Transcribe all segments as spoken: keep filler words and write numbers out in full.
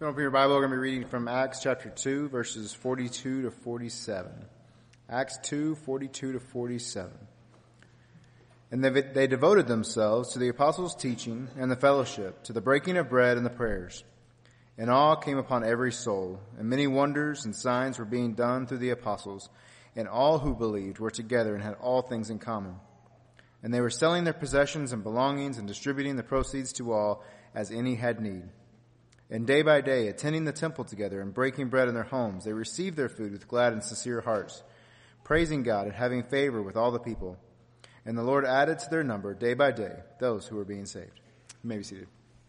Open your Bible. We're going to be reading from Acts chapter two, verses forty-two to forty-seven. Acts two, forty-two to forty-seven. And they, they devoted themselves to the apostles' teaching and the fellowship, to the breaking of bread and the prayers. And awe came upon every soul, and many wonders and signs were being done through the apostles, and all who believed were together and had all things in common. And they were selling their possessions and belongings and distributing the proceeds to all as any had need. And day by day, attending the temple together and breaking bread in their homes, they received their food with glad and sincere hearts, praising God and having favor with all the people. And the Lord added to their number day by day those who were being saved. You may be seated.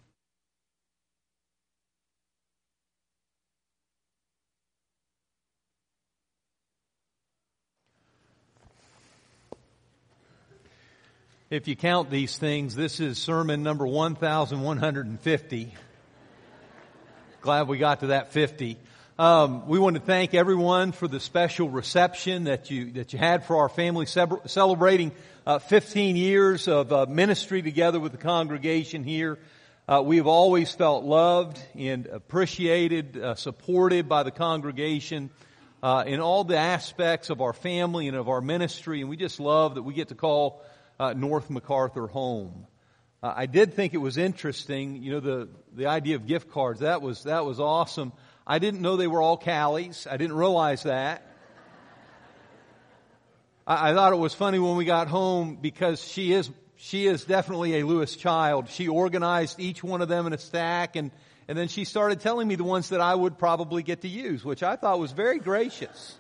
If you count these things, this is sermon number one thousand one hundred fifty. Glad we got to that fifty. Um, we want to thank everyone for the special reception that you that you had for our family celebrating uh, fifteen years of uh, ministry together with the congregation here. Uh, we have always felt loved and appreciated, uh, supported by the congregation uh, in all the aspects of our family and of our ministry, and we just love that we get to call uh, North MacArthur home. Uh, I did think it was interesting, you know, the, the idea of gift cards. That was, that was awesome. I didn't know they were all Callie's. I didn't realize that. I, I thought it was funny when we got home because she is, she is definitely a Lewis child. She organized each one of them in a stack, and, and then she started telling me the ones that I would probably get to use, which I thought was very gracious.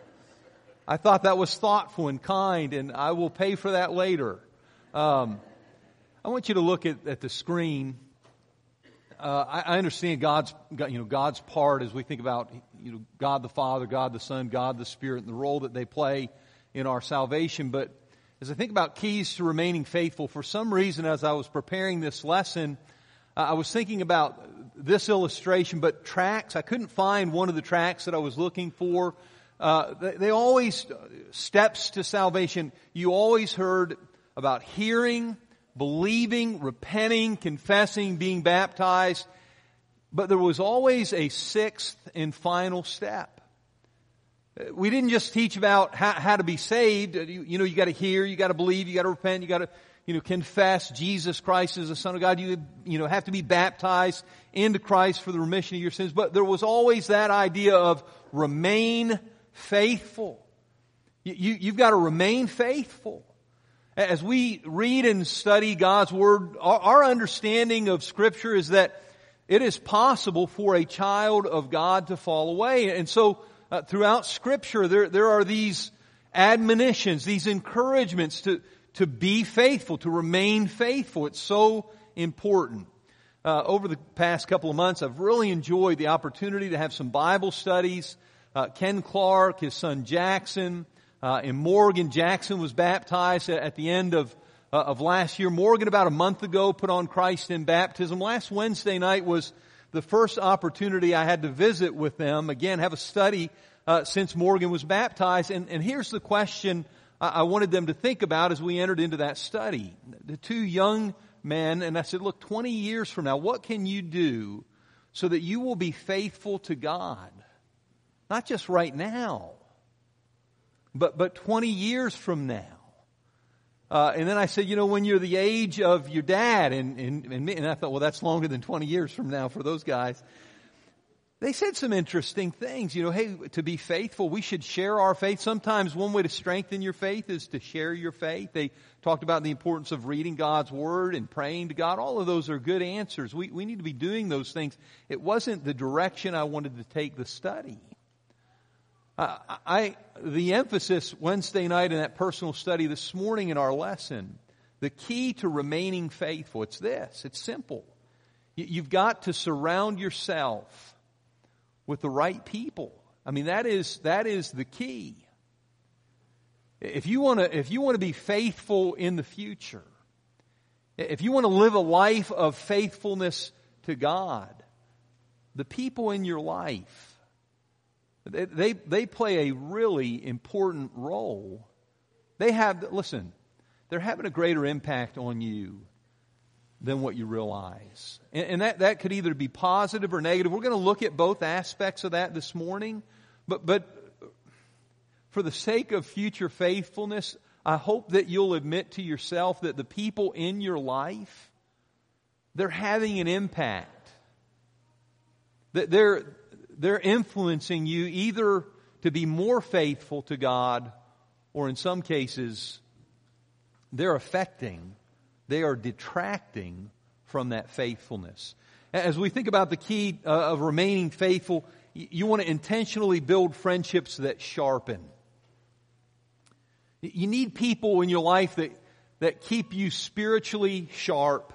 I thought that was thoughtful and kind, and I will pay for that later. Um, I want you to look at, at the screen. Uh, I, I understand God's, you know, God's part as we think about, you know, God the Father, God the Son, God the Spirit, and the role that they play in our salvation. But as I think about keys to remaining faithful, for some reason, as I was preparing this lesson, uh, I was thinking about this illustration, but tracks. I couldn't find one of the tracks that I was looking for. Uh, they, they always, steps to salvation, you always heard about hearing, believing, repenting, confessing, being baptized. But there was always a sixth and final step. We didn't just teach about how, how to be saved. You, you know, you got to hear, you got to believe, you got to repent, you got to, you know, confess Jesus Christ is the Son of God. You, you know, have to be baptized into Christ for the remission of your sins. But there was always that idea of remain faithful. You, you, you've got to remain faithful. As we read and study God's Word, our, our understanding of Scripture is that it is possible for a child of God to fall away. And so uh, throughout Scripture, there, there are these admonitions, these encouragements to, to be faithful, to remain faithful. It's so important. Uh, over the past couple of months, I've really enjoyed the opportunity to have some Bible studies. Uh, Ken Clark, his son Jackson, Uh, and Morgan Jackson was baptized at, at the end of uh, of last year. Morgan, about a month ago, put on Christ in baptism. Last Wednesday night was the first opportunity I had to visit with them. Again, have a study uh, since Morgan was baptized. And, and here's the question I, I wanted them to think about as we entered into that study. The two young men, and I said, look, twenty years from now, what can you do so that you will be faithful to God? Not just right now, But but twenty years from now. Uh, and then I said, you know, when you're the age of your dad and, and, and me, and I thought, well, that's longer than twenty years from now for those guys. They said some interesting things. You know, hey, to be faithful, we should share our faith. Sometimes one way to strengthen your faith is to share your faith. They talked about the importance of reading God's Word and praying to God. All of those are good answers. We, we need to be doing those things. It wasn't the direction I wanted to take the study. Uh, I, the emphasis Wednesday night in that personal study this morning in our lesson, the key to remaining faithful, it's this, it's simple. You've got to surround yourself with the right people. I mean, that is, that is the key. If you want to, if you want to be faithful in the future, if you want to live a life of faithfulness to God, the people in your life, They, they they play a really important role. They have, listen, they're having a greater impact on you than what you realize. And, and that, that could either be positive or negative. We're going to look at both aspects of that this morning. But, but for the sake of future faithfulness, I hope that you'll admit to yourself that the people in your life, they're having an impact. That they're, they're influencing you either to be more faithful to God, or in some cases, they're affecting, they are detracting from that faithfulness. As we think about the key uh, of remaining faithful, you want to intentionally build friendships that sharpen. You need people in your life that, that keep you spiritually sharp.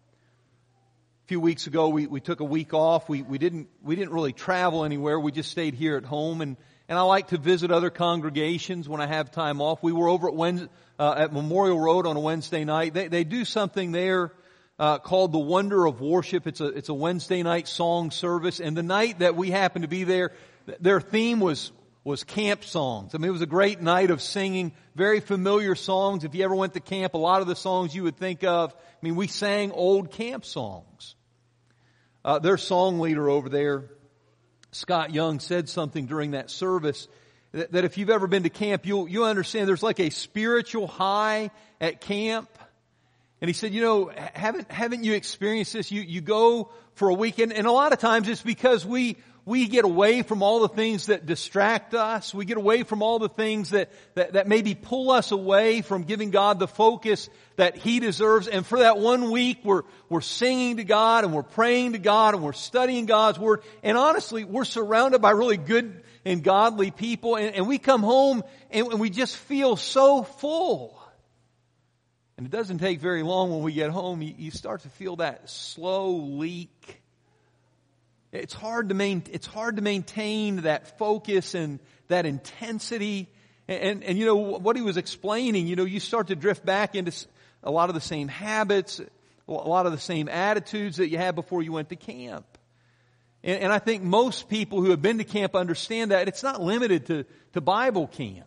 A few weeks ago, we, we took a week off. We, we didn't, we didn't really travel anywhere. We just stayed here at home, and, and I like to visit other congregations when I have time off. We were over at Wednesday, uh, at Memorial Road on a Wednesday night. They, they do something there, uh, called the Wonder of Worship. It's a, it's a Wednesday night song service, and the night that we happened to be there, their theme was, was camp songs. I mean, it was a great night of singing very familiar songs. If you ever went to camp, a lot of the songs you would think of, I mean, we sang old camp songs. Uh, their song leader over there, Scott Young, said something during that service that, that if you've ever been to camp, you'll, you'll understand there's like a spiritual high at camp. And he said, you know, haven't, haven't you experienced this? You, you go for a weekend, and a lot of times it's because we, we get away from all the things that distract us. We get away from all the things that, that, that maybe pull us away from giving God the focus that He deserves. And for that one week, we're, we're singing to God, and we're praying to God, and we're studying God's Word. And honestly, we're surrounded by really good and godly people, and, and we come home and, and we just feel so full. And it doesn't take very long when we get home, you, you start to feel that slow leak. It's hard to main, it's hard to maintain that focus and that intensity. And, and, and, you know, what he was explaining, you know, you start to drift back into a lot of the same habits, a lot of the same attitudes that you had before you went to camp. And, and I think most people who have been to camp understand that it's not limited to, to Bible camp.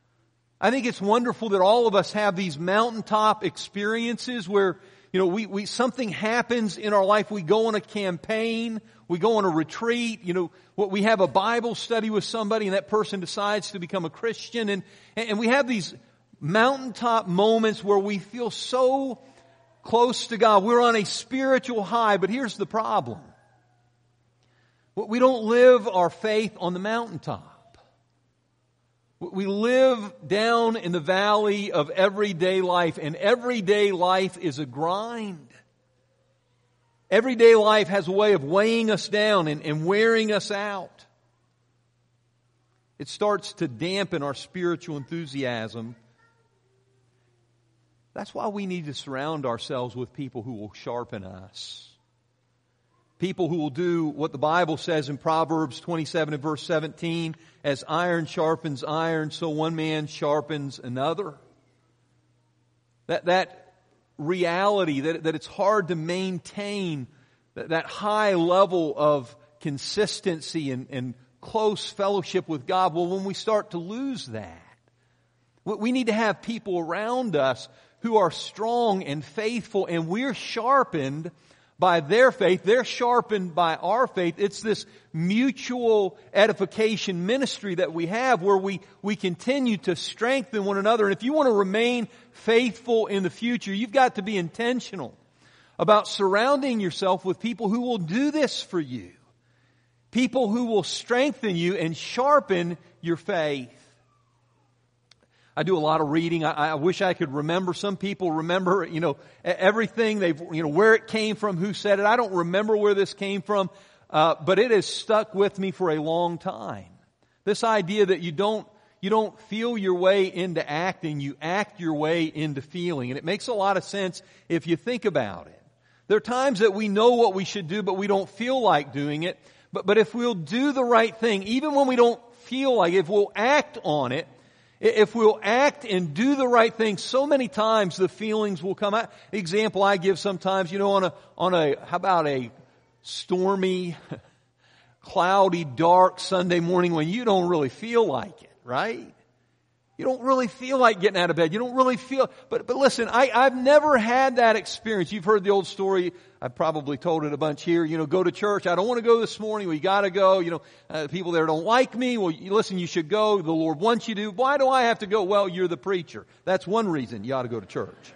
I think it's wonderful that all of us have these mountaintop experiences where, you know, we, we, something happens in our life. We go on a campaign. We go on a retreat. You know, we have a Bible study with somebody, and that person decides to become a Christian. And, and we have these mountaintop moments where we feel so close to God. We're on a spiritual high, but here's the problem. We don't live our faith on the mountaintop. We live down in the valley of everyday life, and everyday life is a grind. Everyday life has a way of weighing us down and, and wearing us out. It starts to dampen our spiritual enthusiasm. That's why we need to surround ourselves with people who will sharpen us. People who will do what the Bible says in Proverbs twenty-seven and verse seventeen, as iron sharpens iron, so one man sharpens another. That, that reality, that, that it's hard to maintain that, that high level of consistency and, and close fellowship with God. Well, when we start to lose that, we need to have people around us who are strong and faithful, and we're sharpened by their faith. They're sharpened by our faith. It's this mutual edification ministry that we have where we, we continue to strengthen one another. And if you want to remain faithful in the future, you've got to be intentional about surrounding yourself with people who will do this for you. People who will strengthen you and sharpen your faith. I do a lot of reading. I, I wish I could remember. Some people remember, you know, everything. They've, you know, where it came from, who said it. I don't remember where this came from, uh, but it has stuck with me for a long time. This idea that you don't, you don't feel your way into acting, you act your way into feeling. And it makes a lot of sense if you think about it. There are times that we know what we should do, but we don't feel like doing it. But, but if we'll do the right thing, even when we don't feel like it, if we'll act on it, if we'll act and do the right thing, so many times the feelings will come out. Example I give sometimes, you know, on a, on a, how about a stormy, cloudy, dark Sunday morning when you don't really feel like it, right? You don't really feel like getting out of bed. You don't really feel, but, but listen, I, I've never had that experience. You've heard the old story. I've probably told it a bunch here. You know, go to church. I don't want to go this morning. We gotta go. You know, uh, people there don't like me. Well, you, listen, you should go. The Lord wants you to. Why do I have to go? Well, you're the preacher. That's one reason you ought to go to church.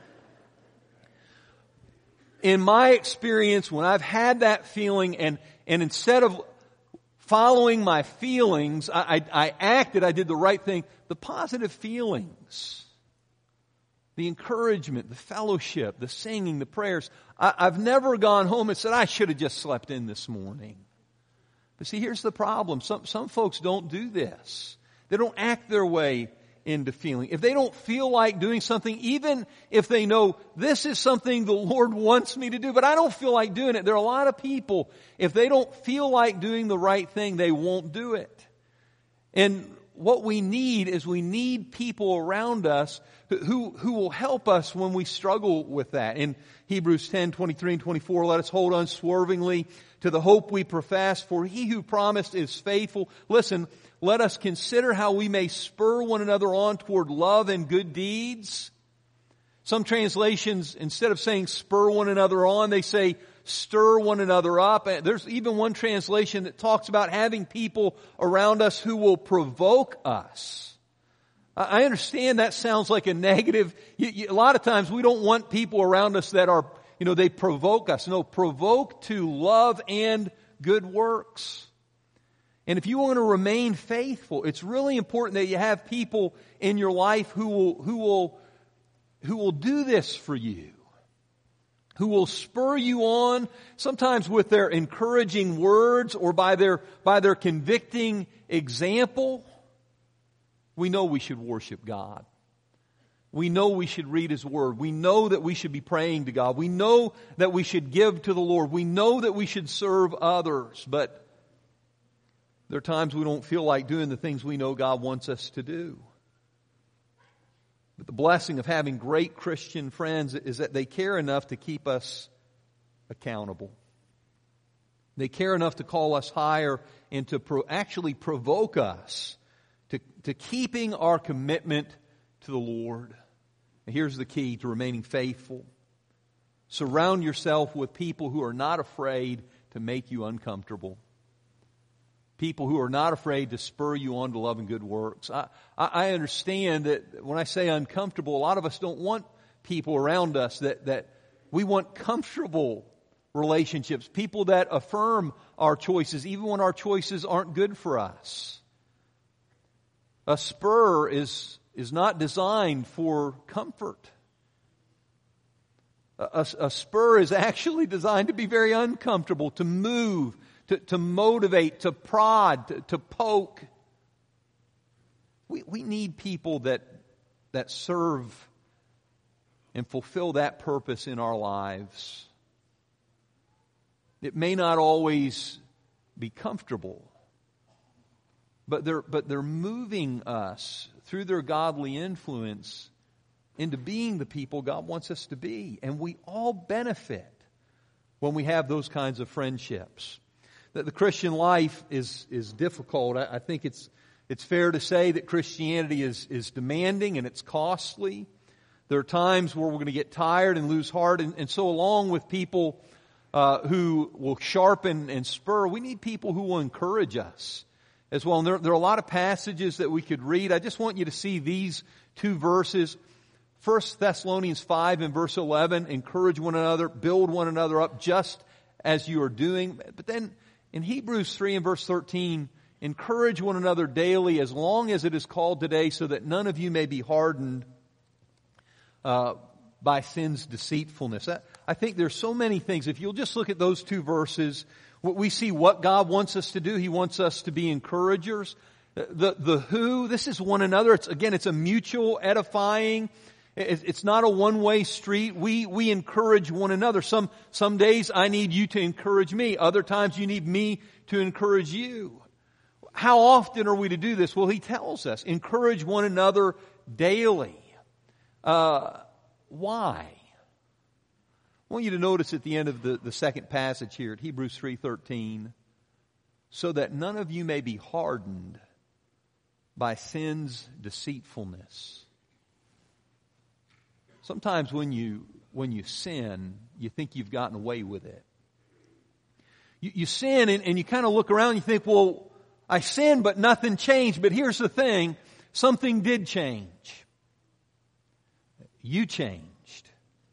In my experience, when I've had that feeling and, and instead of following my feelings, I, I, I acted, I did the right thing. The positive feelings, the encouragement, the fellowship, the singing, the prayers. I, I've never gone home and said, I should have just slept in this morning. But see, here's the problem. Some, some folks don't do this. They don't act their way into feeling. If they don't feel like doing something, even if they know this is something the Lord wants me to do, but I don't feel like doing it. There are a lot of people, if they don't feel like doing the right thing, they won't do it. And what we need is we need people around us who, who will help us when we struggle with that. In Hebrews ten, twenty-three and twenty-four, let us hold unswervingly to the hope we profess, for he who promised is faithful. Listen, let us consider how we may spur one another on toward love and good deeds. Some translations, instead of saying spur one another on, they say stir one another up. There's even one translation that talks about having people around us who will provoke us. I understand that sounds like a negative. A lot of times we don't want people around us that are, you know, they provoke us. No, provoke to love and good works. And if you want to remain faithful, it's really important that you have people in your life who will, who will, who will do this for you. Who will spur you on, sometimes with their encouraging words or by their, by their convicting example. We know we should worship God. We know we should read His Word. We know that we should be praying to God. We know that we should give to the Lord. We know that we should serve others. But there are times we don't feel like doing the things we know God wants us to do. But the blessing of having great Christian friends is that they care enough to keep us accountable. They care enough to call us higher and to pro- actually provoke us to, to keeping our commitment to the Lord. And here's the key to remaining faithful. Surround yourself with people who are not afraid to make you uncomfortable. People who are not afraid to spur you on to love and good works. I, I understand that when I say uncomfortable, a lot of us don't want people around us that, that we want comfortable relationships, people that affirm our choices, even when our choices aren't good for us. A spur is, is not designed for comfort. A, a, a spur is actually designed to be very uncomfortable, to move, To, to motivate, to prod, to, to poke. We, we need people that, that serve and fulfill that purpose in our lives. It may not always be comfortable, but they're, but they're moving us through their godly influence into being the people God wants us to be. And we all benefit when we have those kinds of friendships. That the Christian life is is difficult. I, I think it's it's fair to say that Christianity is is demanding and it's costly. There are times where we're going to get tired and lose heart, and, and so along with people uh, who will sharpen and spur, we need people who will encourage us as well. And there, there are a lot of passages that we could read. I just want you to see these two verses. First Thessalonians five and verse eleven, encourage one another, build one another up just as you are doing. But then in Hebrews three and verse thirteen, encourage one another daily as long as it is called today, so that none of you may be hardened uh, by sin's deceitfulness. I, I think there's so many things. If you'll just look at those two verses, we see what God wants us to do. He wants us to be encouragers. The, the who, this is one another. It's, again, it's a mutual edifying. It's not a one-way street. We, we encourage one another. Some, some days I need you to encourage me. Other times you need me to encourage you. How often are we to do this? Well, he tells us, encourage one another daily. Uh, why? I want you to notice at the end of the, the second passage here at Hebrews three thirteen, so that none of you may be hardened by sin's deceitfulness. Sometimes when you when you sin, you think you've gotten away with it. You, you sin and, and you kind of look around and you think, well, I sinned but nothing changed. But here's the thing, something did change. You changed.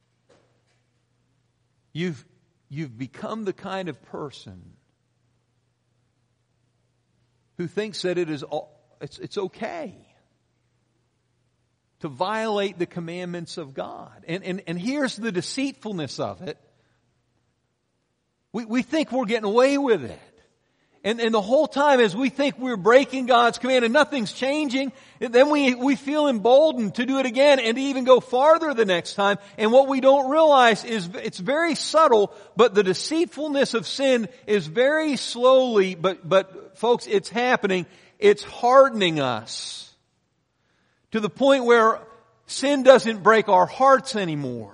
You've, you've become the kind of person who thinks that it is it's, it's okay to violate the commandments of God. And, and, and here's the deceitfulness of it. We, we think we're getting away with it. And, and the whole time as we think we're breaking God's command and nothing's changing, then we, we feel emboldened to do it again and to even go farther the next time. And what we don't realize is it's very subtle, but the deceitfulness of sin is very slowly, but, but folks, it's happening. It's hardening us to the point where sin doesn't break our hearts anymore.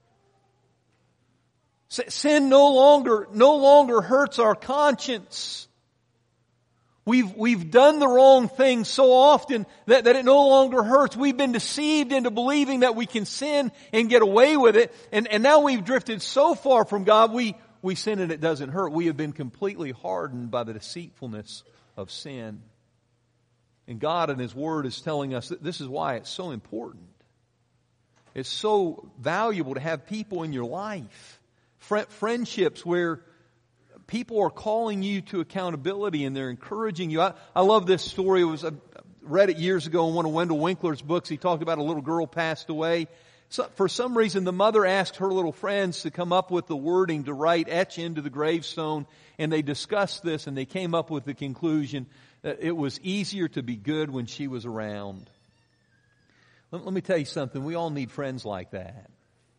Sin no longer, no longer hurts our conscience. We've, we've done the wrong thing so often that, that it no longer hurts. We've been deceived into believing that we can sin and get away with it. And, and now we've drifted so far from God, we, we sin and it doesn't hurt. We have been completely hardened by the deceitfulness of sin. And God in His Word is telling us that this is why it's so important. It's so valuable to have people in your life. Friendships where people are calling you to accountability and they're encouraging you. I, I love this story. It was, I read it years ago in one of Wendell Winkler's books. He talked about a little girl passed away. So for some reason, the mother asked her little friends to come up with the wording to write, etch into the gravestone. And they discussed this and they came up with the conclusion that it was easier to be good when she was around. Let, let me tell you something. We all need friends like that.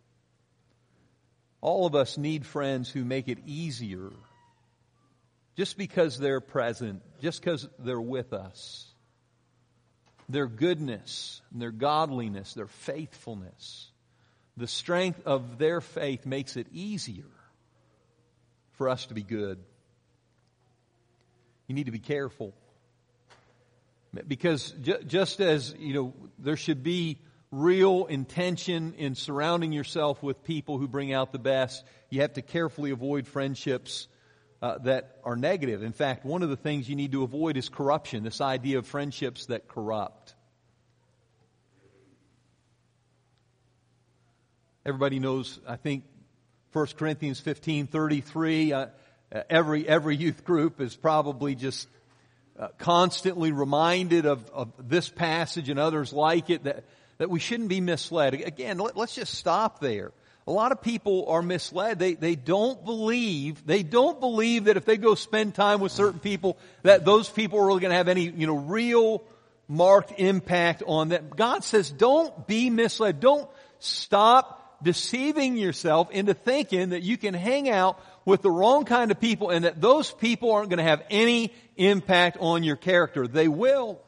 All of us need friends who make it easier just because they're present, just because they're with us. Their goodness, their godliness, their faithfulness, the strength of their faith makes it easier for us to be good. You need to be careful. Because ju- just as, you know, there should be real intention in surrounding yourself with people who bring out the best, you have to carefully avoid friendships uh, that are negative. In fact, one of the things you need to avoid is corruption, this idea of friendships that corrupt. Everybody knows, I think, First Corinthians fifteen thirty-three, uh, every, every youth group is probably just uh, constantly reminded of, of this passage and others like it, that that we shouldn't be misled. Again, let, let's just stop there. A lot of people are misled. They, they don't believe, they don't believe that if they go spend time with certain people, that those people are really going to have any, you know, real marked impact on them. God says, don't be misled. Don't stop deceiving yourself into thinking that you can hang out with the wrong kind of people and that those people aren't going to have any impact on your character. They will.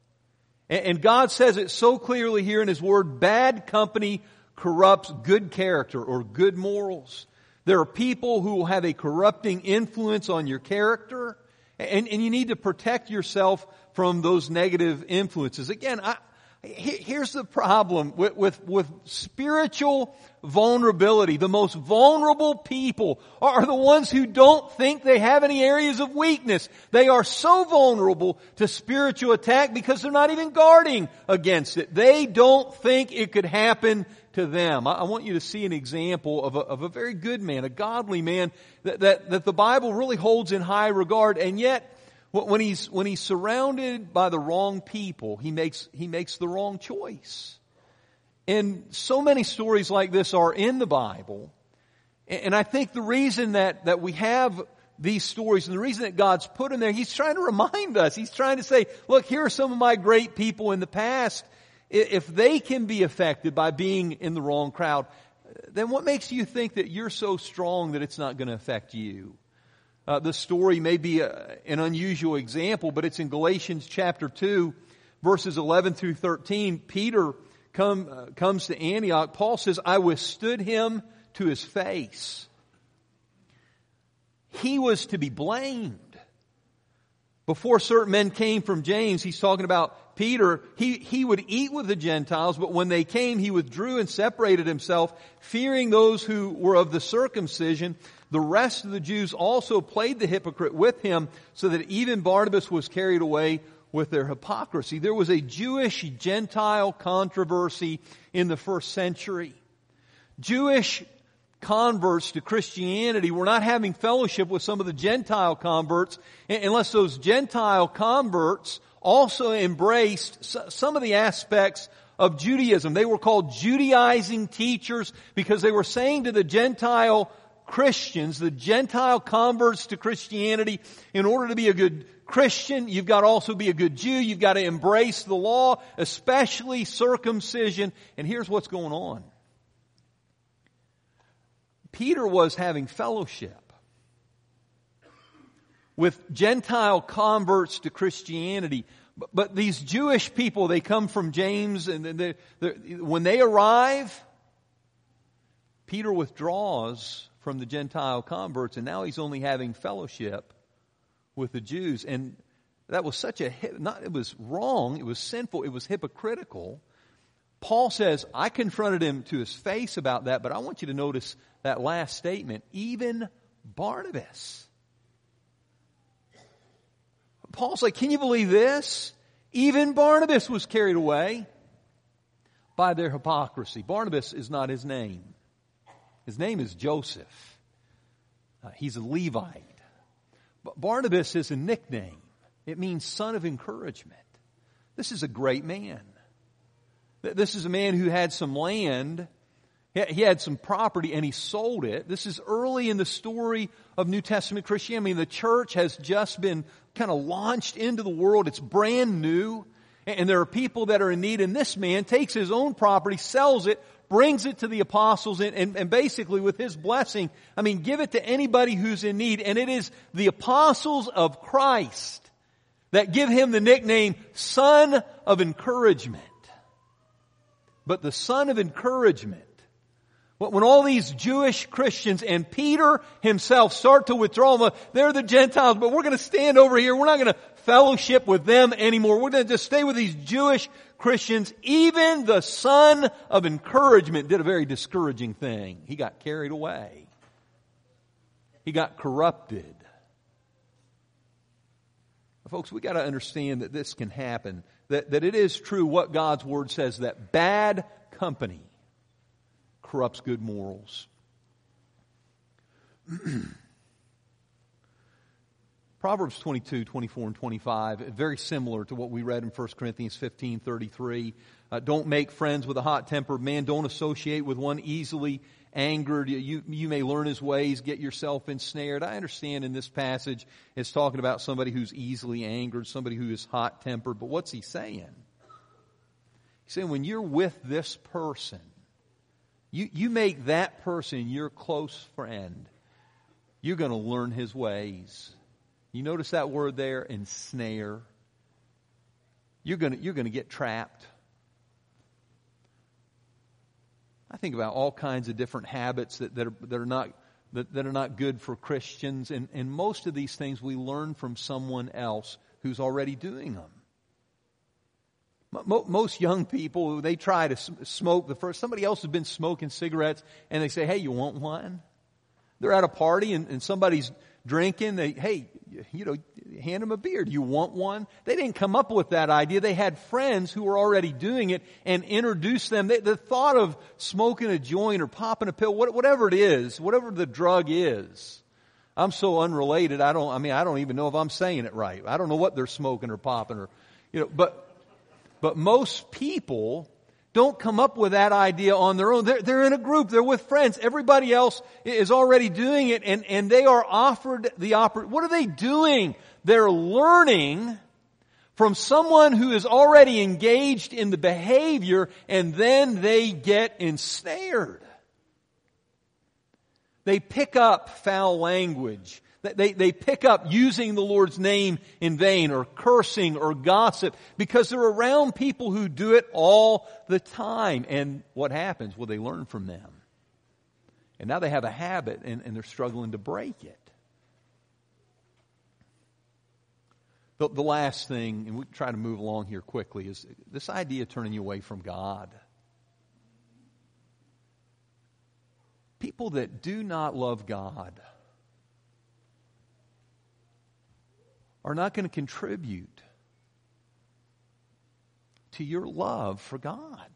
And God says it so clearly here in His Word, bad company corrupts good character or good morals. There are people who will have a corrupting influence on your character, and, and you need to protect yourself from those negative influences. Again, I, here's the problem with, with, with spiritual vulnerability. The most vulnerable people are the ones who don't think they have any areas of weakness. They are so vulnerable to spiritual attack because they're not even guarding against it. They don't think it could happen to them. I, I want you to see an example of a, of a very good man, a godly man that, that, that the Bible really holds in high regard, and yet when he's, when he's surrounded by the wrong people, he makes, he makes the wrong choice. And so many stories like this are in the Bible. And I think the reason that, that we have these stories and the reason that God's put them there, He's trying to remind us. He's trying to say, look, here are some of my great people in the past. If they can be affected by being in the wrong crowd, then what makes you think that you're so strong that it's not going to affect you? Uh, the story may be a, an unusual example, but it's in Galatians chapter two, verses eleven through thirteen. Peter come, uh, comes to Antioch. Paul says, I withstood him to his face. He was to be blamed. Before certain men came from James, he's talking about Peter, he, he would eat with the Gentiles, but when they came, he withdrew and separated himself, fearing those who were of the circumcision. The rest of the Jews also played the hypocrite with him, so that even Barnabas was carried away with their hypocrisy. There was a Jewish-Gentile controversy in the first century. Jewish converts to Christianity were not having fellowship with some of the Gentile converts unless those Gentile converts also embraced some of the aspects of Judaism. They were called Judaizing teachers because they were saying to the Gentile Christians, the Gentile converts to Christianity, in order to be a good Christian, you've got to also be a good Jew. You've got to embrace the law, especially circumcision. And here's what's going on. Peter was having fellowship with Gentile converts to Christianity. But, but these Jewish people, they come from James, and they, when they arrive, Peter withdraws from the Gentile converts, and now he's only having fellowship with the Jews. And that was such a, not, it was wrong, it was sinful, it was hypocritical. Paul says, I confronted him to his face about that, but I want you to notice that last statement, even Barnabas. Paul's like, can you believe this? Even Barnabas was carried away by their hypocrisy. Barnabas is not his name. His name is Joseph. Uh, he's a Levite. But Barnabas is a nickname. It means son of encouragement. This is a great man. This is a man who had some land. He had some property and he sold it. This is early in the story of New Testament Christianity. I mean, the church has just been kind of launched into the world. It's brand new. And there are people that are in need. And this man takes his own property, sells it, brings it to the apostles, and, and, and basically with his blessing, I mean, give it to anybody who's in need. And it is the apostles of Christ that give him the nickname Son of Encouragement. But the Son of Encouragement, when all these Jewish Christians and Peter himself start to withdraw, they're the Gentiles, but we're going to stand over here. We're not going to fellowship with them anymore. We're going to just stay with these Jewish Christians. Even the Son of Encouragement did a very discouraging thing. He got carried away. He got corrupted. Folks, we got to understand that this can happen. That, that it is true what God's Word says, that bad company corrupts good morals. Proverbs twenty-two, twenty-four, and twenty-five, very similar to what we read in First Corinthians fifteen, thirty-three. Uh, don't make friends with a hot-tempered man. Don't associate with one easily angered. You, you may learn his ways, get yourself ensnared. I understand in this passage it's talking about somebody who's easily angered, somebody who is hot-tempered. But what's he saying? He's saying when you're with this person, you, you make that person your close friend, you're going to learn his ways. You notice that word there, ensnare. You're going to, you're going to get trapped. I think about all kinds of different habits that, that, are, that, are, not, that, that are not good for Christians. And, and most of these things we learn from someone else who's already doing them. Most young people, they try to smoke the first. Somebody else has been smoking cigarettes and they say, hey, you want one? They're at a party and, and somebody's drinking. They, hey, you know, hand them a beer. Do you want one? They didn't come up with that idea. They had friends who were already doing it and introduced them. They, the thought of smoking a joint or popping a pill, whatever it is, whatever the drug is. I'm so unrelated. I don't, I mean, I don't even know if I'm saying it right. I don't know what they're smoking or popping or, you know, but, but most people don't come up with that idea on their own. They're, they're in a group. They're with friends. Everybody else is already doing it, and, and they are offered the opportunity. What are they doing? They're learning from someone who is already engaged in the behavior, and then they get ensnared. They pick up foul language. They, they pick up using the Lord's name in vain, or cursing, or gossip, because they're around people who do it all the time. And what happens? Well, they learn from them. And now they have a habit, and, and they're struggling to break it. The, the last thing, and we try to move along here quickly, is this idea of turning you away from God. People that do not love God are not going to contribute to your love for God.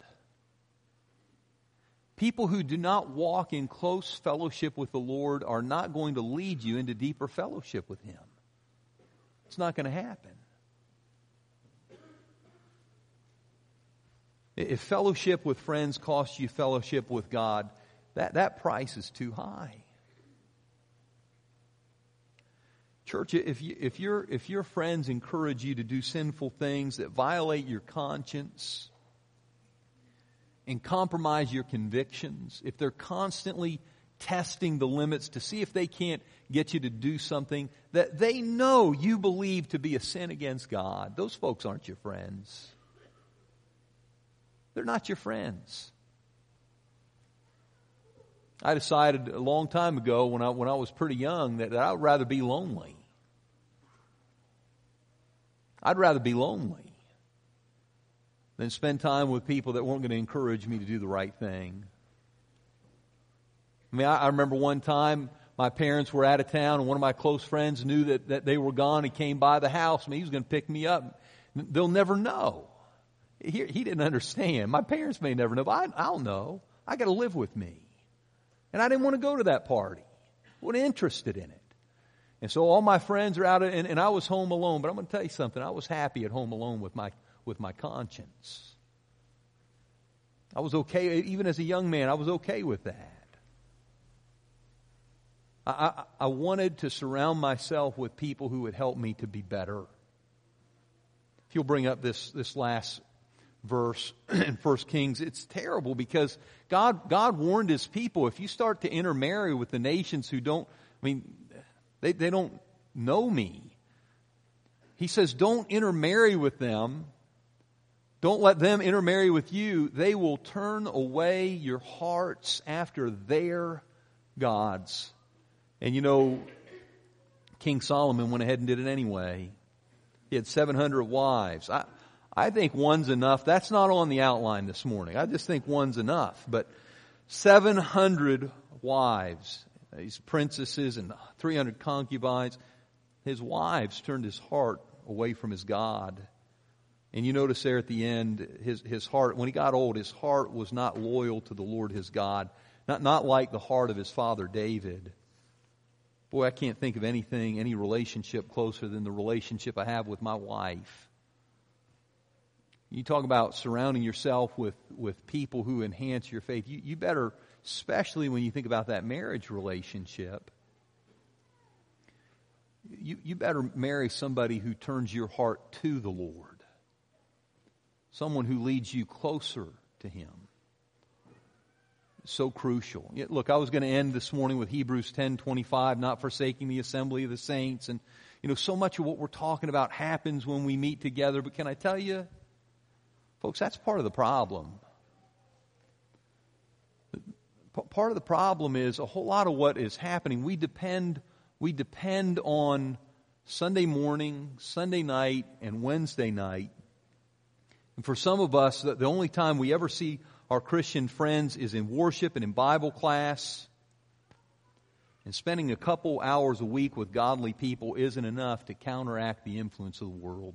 People who do not walk in close fellowship with the Lord are not going to lead you into deeper fellowship with Him. It's not going to happen. If fellowship with friends costs you fellowship with God, that, that price is too high. Church, if you, if your if your friends encourage you to do sinful things that violate your conscience and compromise your convictions, if they're constantly testing the limits to see if they can't get you to do something that they know you believe to be a sin against God, those folks aren't your friends. They're not your friends. I decided a long time ago when I when I was pretty young that, that I would rather be lonely. I'd rather be lonely than spend time with people that weren't going to encourage me to do the right thing. I mean, I, I remember one time my parents were out of town and one of my close friends knew that, that they were gone. He came by the house. I mean, he was going to pick me up. They'll never know. He, he didn't understand. My parents may never know, but I, I'll know. I got to live with me. And I didn't want to go to that party. I wasn't interested in it. And so all my friends are out, and, and I was home alone. But I'm going to tell you something. I was happy at home alone with my with my conscience. I was okay, even as a young man, I was okay with that. I, I, I wanted to surround myself with people who would help me to be better. If you'll bring up this, this last verse in First Kings, it's terrible because God God warned His people, if you start to intermarry with the nations who don't, I mean, they, they don't know me. He says, don't intermarry with them. Don't let them intermarry with you. They will turn away your hearts after their gods. And you know, King Solomon went ahead and did it anyway. He had seven hundred wives. I, I think one's enough. That's not on the outline this morning. I just think one's enough. But seven hundred wives, these princesses and three hundred concubines. His wives turned his heart away from his God. And you notice there at the end, his, his heart, when he got old, his heart was not loyal to the Lord his God. Not, not like the heart of his father David. Boy, I can't think of anything, any relationship closer than the relationship I have with my wife. You talk about surrounding yourself with, with people who enhance your faith. You, you better, especially when you think about that marriage relationship, you, you better marry somebody who turns your heart to the Lord. Someone who leads you closer to Him. So crucial. Look, I was going to end this morning with Hebrews ten twenty-five, not forsaking the assembly of the saints. And, you know, so much of what we're talking about happens when we meet together. But can I tell you, folks, that's part of the problem. Part of the problem is a whole lot of what is happening. We depend, we depend on Sunday morning, Sunday night, and Wednesday night. And for some of us, the only time we ever see our Christian friends is in worship and in Bible class. And spending a couple hours a week with godly people isn't enough to counteract the influence of the world.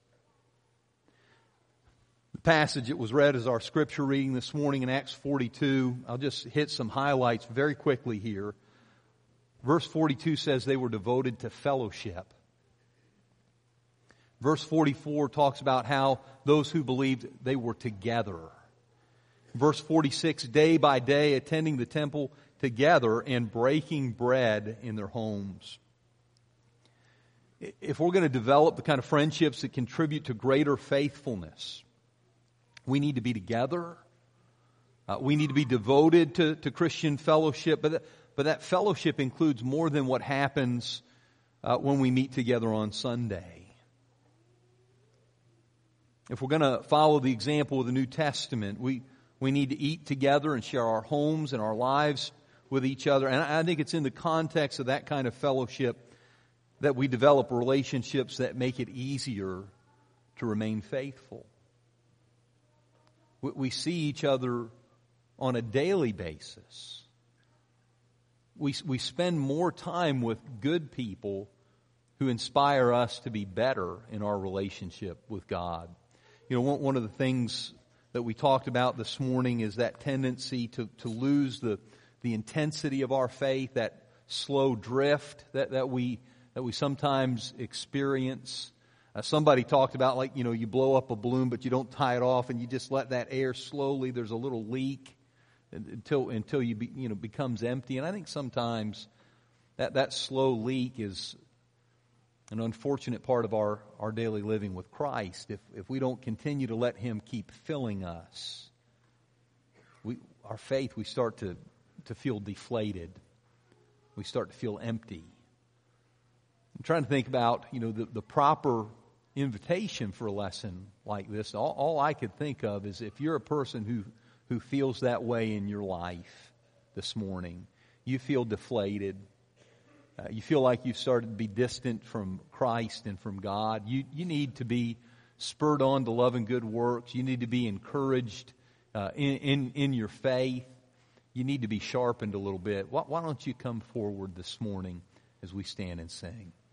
The passage that was read as our scripture reading this morning in Acts forty-two, I'll just hit some highlights very quickly here. Verse forty-two says they were devoted to fellowship. Verse forty-four talks about how those who believed they were together. Verse forty-six, day by day attending the temple together and breaking bread in their homes. If we're going to develop the kind of friendships that contribute to greater faithfulness, we need to be together. Uh, we need to be devoted to, to Christian fellowship. But, th- but that fellowship includes more than what happens uh, when we meet together on Sunday. If we're going to follow the example of the New Testament, we, we need to eat together and share our homes and our lives with each other. And I think it's in the context of that kind of fellowship that we develop relationships that make it easier to remain faithful. We, we see each other on a daily basis. We, we spend more time with good people who inspire us to be better in our relationship with God. You know, one, one of the things that we talked about this morning is that tendency to, to lose the, the intensity of our faith, that slow drift that, that we that we sometimes experience. Uh, somebody talked about, like, you know, you blow up a balloon, but you don't tie it off, and you just let that air slowly. There's a little leak until until you be, you know becomes empty. And I think sometimes that that slow leak is an unfortunate part of our, our daily living with Christ. If if we don't continue to let Him keep filling us, we our faith we start to to feel deflated. We start to feel empty. I'm trying to think about, you know, the, the proper invitation for a lesson like this. All, all I could think of is, if you're a person who, who feels that way in your life this morning, you feel deflated, uh, you feel like you've started to be distant from Christ and from God, you, you need to be spurred on to love and good works. You need to be encouraged uh, in, in, in your faith. You need to be sharpened a little bit. Why, why don't you come forward this morning as we stand and sing?